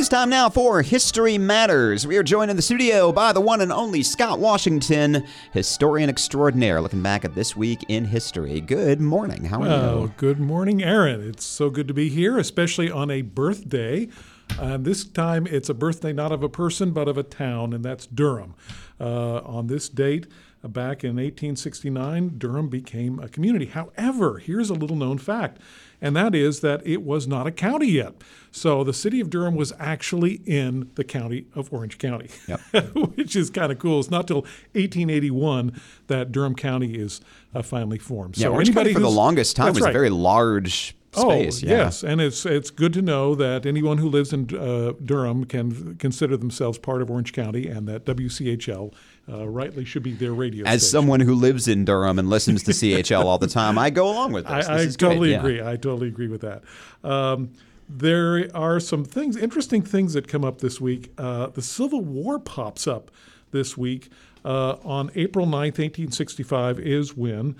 it's time now for History Matters. We are joined in the studio by the one and only Scott Washington, historian extraordinaire, looking back at this week in history. Good morning. How are you? Good morning, Aaron. It's so good to be here, especially on a birthday. This time it's a birthday not of a person, but of a town, and that's Durham. On this date, back in 1869, Durham became a community. However, here's a little known fact, and that is that it was not a county yet. So the city of Durham was actually in the county of Orange County, which is kind of cool. It's not till 1881 that Durham County is finally formed. Yeah, so Orange County for the longest time was a very large space. Yes, and it's good to know that anyone who lives in Durham can consider themselves part of Orange County, and that WCHL rightly should be their radio station. As someone who lives in Durham and listens to CHL all the time, I go along with this. I totally agree. I totally agree with that. There are some interesting things that come up this week. The Civil War pops up this week. On April 9th, 1865 is when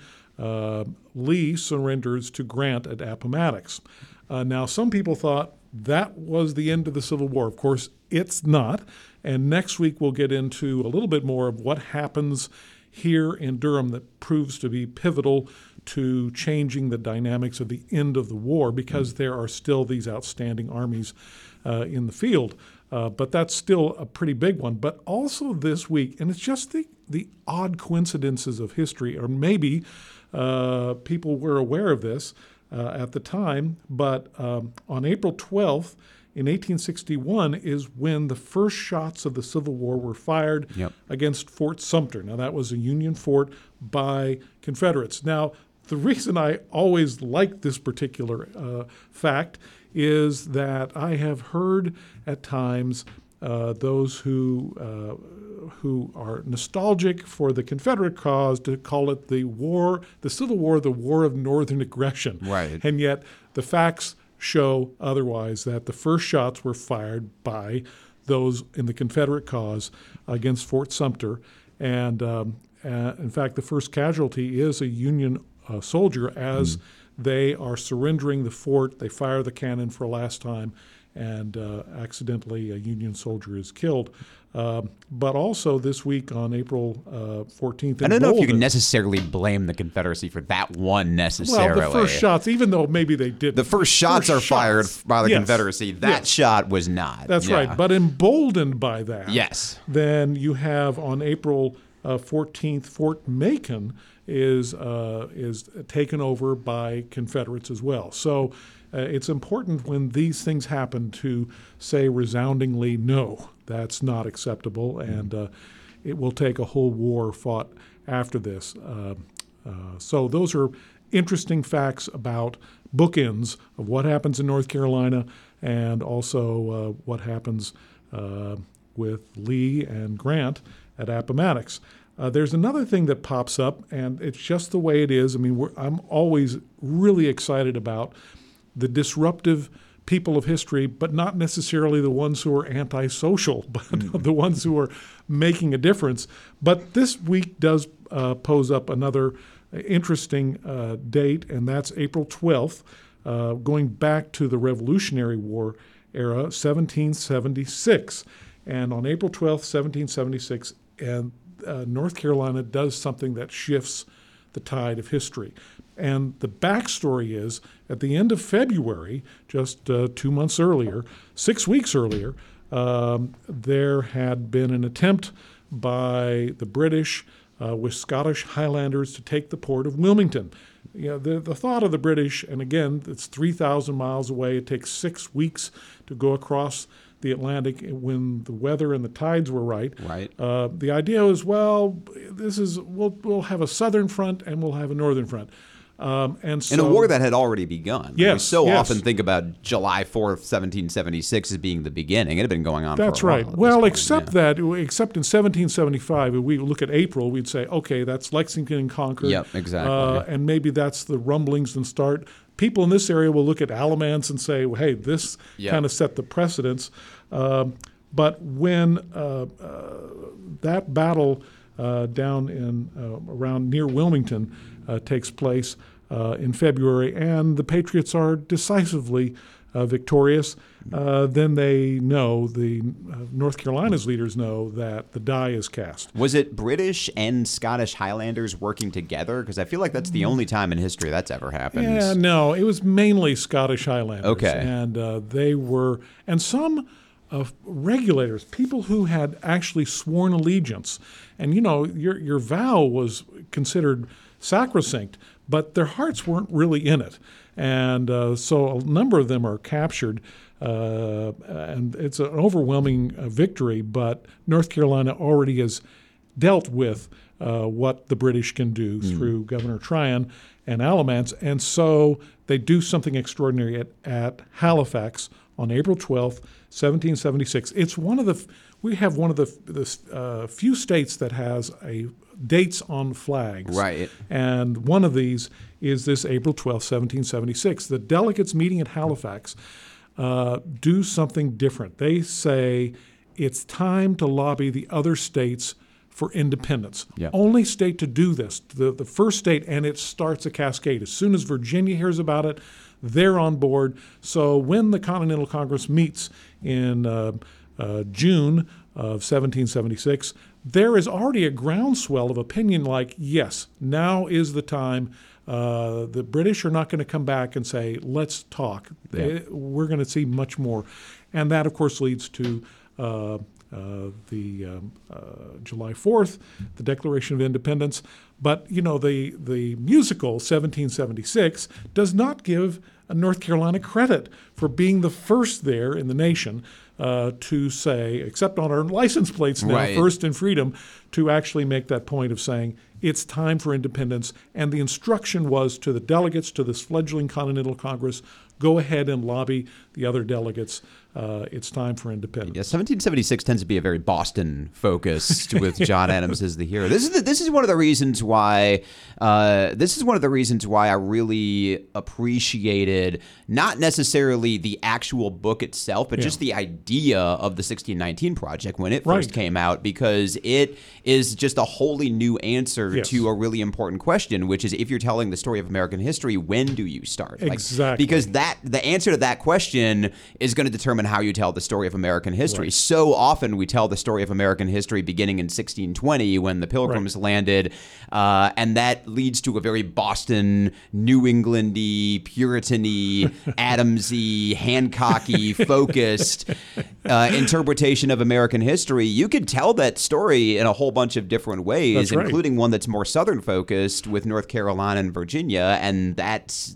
Lee surrenders to Grant at Appomattox. Now, some people thought that was the end of the Civil War. Of course, it's not. And next week, we'll get into a little bit more of what happens here in Durham that proves to be pivotal to changing the dynamics of the end of the war, because there are still these outstanding armies in the field. But that's still a pretty big one. But also this week, and it's just the odd coincidences of history, or maybe people were aware of this at the time, but on April 12th, in 1861 is when the first shots of the Civil War were fired against Fort Sumter. Now, that was a Union fort by Confederates. Now, the reason I always like this particular fact is that I have heard at times those who are nostalgic for the Confederate cause to call it the Civil War, the War of Northern Aggression. Right. And yet the facts show otherwise, that the first shots were fired by those in the Confederate cause against Fort Sumter. And in fact, the first casualty is a Union soldier as they are surrendering the fort. They fire the cannon for a last time, and accidentally a Union soldier is killed. But also this week on April 14th, I don't know if you can necessarily blame the Confederacy for that one necessarily. Well, the first shots, even though maybe they didn't. The first shots are fired by the Confederacy. That shot was not. That's right. But emboldened by that, then you have on April 14th, Fort Macon is taken over by Confederates as well. So it's important when these things happen to say resoundingly, no, that's not acceptable, and it will take a whole war fought after this. So those are interesting facts about bookends of what happens in North Carolina, and also what happens with Lee and Grant at Appomattox. There's another thing that pops up, and it's just the way it is. I mean, I'm always really excited about the disruptive people of history, but not necessarily the ones who are antisocial, but the ones who are making a difference. But this week does pose up another interesting date, and that's April 12th, going back to the Revolutionary War era, 1776. And on April 12th, 1776, and North Carolina does something that shifts the tide of history. And the backstory is, at the end of February, just 2 months earlier, 6 weeks earlier, there had been an attempt by the British with Scottish Highlanders to take the port of Wilmington. You know, the thought of the British, and again, it's 3,000 miles away. It takes 6 weeks to go across the Atlantic when the weather and the tides were right. The idea was, well, we'll have a southern front and we'll have a northern front. And so, in a war that had already begun. Yes, we often think about July 4th, 1776 as being the beginning. It had been going on for a while. That's right. Well, except in 1775, if we look at April, we'd say, okay, that's Lexington and Concord. Yep, exactly. And maybe that's the rumblings and start. People in this area will look at Alamance and say, well, hey, this kind of set the precedence. But when that battle down in around near Wilmington takes place in February, and the Patriots are decisively victorious, then they know, North Carolina's leaders know that the die is cast. Was it British and Scottish Highlanders working together? Because I feel like that's the only time in history that's ever happened. Yeah, no, it was mainly Scottish Highlanders. Okay. And they were, and some regulators, people who had actually sworn allegiance. And, your vow was considered sacrosanct, but their hearts weren't really in it. And so a number of them are captured, and it's an overwhelming victory, but North Carolina already has dealt with what the British can do through Governor Tryon and Alamance, and so they do something extraordinary at Halifax on April 12th, 1776. It's we have one of the few states that has dates on flags. Right. And one of these is this April 12th, 1776. The delegates meeting at Halifax do something different. They say it's time to lobby the other states for independence. Yep. Only state to do this, the first state, and it starts a cascade. As soon as Virginia hears about it, they're on board. So when the Continental Congress meets in June of 1776, there is already a groundswell of opinion like, yes, now is the time. The British are not going to come back and say, let's talk. Yeah. We're going to see much more. And that, of course, leads to July 4th, the Declaration of Independence. But, the musical 1776 does not give North Carolina credit for being the first there in the nation to say, except on our license plates now, right, first in freedom, to actually make that point of saying it's time for independence. And the instruction was to the delegates to this fledgling Continental Congress, go ahead and lobby the other delegates. It's time for independence. Yeah, 1776 tends to be a very Boston-focused with John Adams as the hero. This is one of the reasons why I really appreciated not necessarily the actual book itself, but just the idea of the 1619 Project when it first came out, because it is just a wholly new answer to a really important question, which is, if you're telling the story of American history, when do you start? Exactly. Because the answer to that question is going to determine how you tell the story of American history. Right. So often we tell the story of American history beginning in 1620 when the Pilgrims landed, and that leads to a very Boston, New England-y, Puritan-y, Adams-y, Hancock-y focused interpretation of American history. You could tell that story in a whole bunch of different ways, including one that's more Southern focused with North Carolina and Virginia, and that's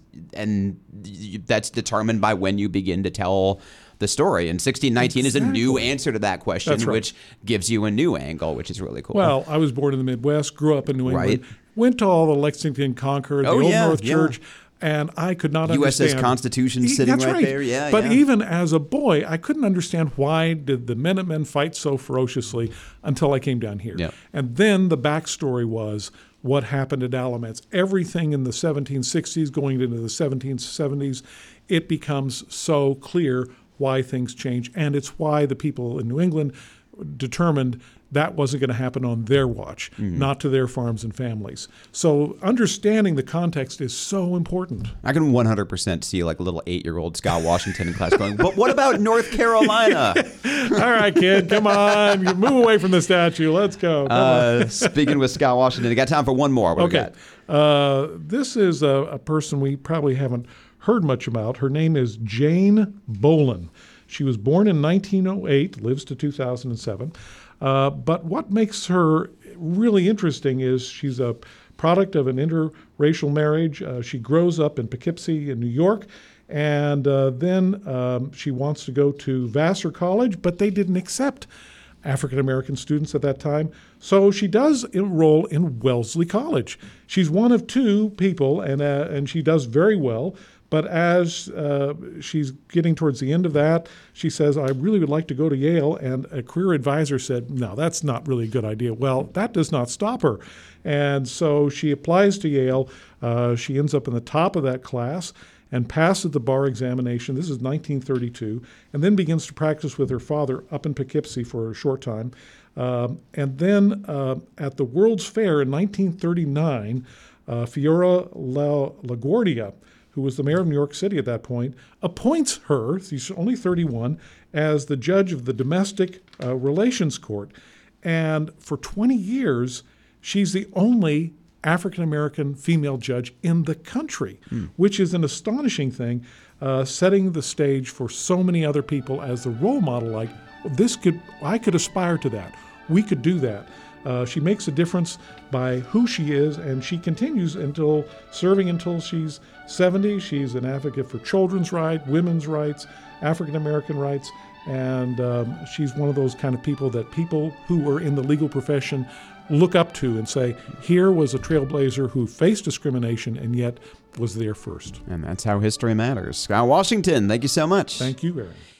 determined by when you begin to tell the story. And 1619 is a new answer to that question, which gives you a new angle, which is really cool. Well, I was born in the Midwest, grew up in New England, went to all the Lexington, Concord, the Old North Church, and I could not understand. USS Constitution sitting there. But even as a boy, I couldn't understand why did the Minutemen fight so ferociously until I came down here. And then the backstory was what happened at Alamance. Everything in the 1760s going into the 1770s, it becomes so clear why things change. And it's why the people in New England determined that wasn't going to happen on their watch, not to their farms and families. So understanding the context is so important. I can 100% see like a little 8-year-old Scott Washington in class going, but what about North Carolina? All right, kid, come on. You move away from the statue. Let's go. Speaking with Scott Washington, I got time for one more. What do we got? This is a person we probably haven't heard much about. Her name is Jane Bolin. She was born in 1908, lives to 2007. But what makes her really interesting is she's a product of an interracial marriage. She grows up in Poughkeepsie in New York, and then she wants to go to Vassar College, but they didn't accept African-American students at that time. So she does enroll in Wellesley College. She's one of two people, and she does very well. But as she's getting towards the end of that, she says, I really would like to go to Yale. And a career advisor said, no, that's not really a good idea. Well, that does not stop her. And so she applies to Yale. She ends up in the top of that class and passes the bar examination. This is 1932, and then begins to practice with her father up in Poughkeepsie for a short time. And then at the World's Fair in 1939, Fiora LaGuardia, who was the mayor of New York City at that point, appoints her, she's only 31, as the judge of the Domestic Relations Court. And for 20 years, she's the only African-American female judge in the country, which is an astonishing thing, setting the stage for so many other people as the role model, like, I could aspire to that. We could do that. She makes a difference by who she is, and she continues serving until she's 70. She's an advocate for children's rights, women's rights, African-American rights, and she's one of those kind of people that people who are in the legal profession look up to and say, here was a trailblazer who faced discrimination and yet was there first. And that's how history matters. Scott Washington, thank you so much. Thank you, Aaron.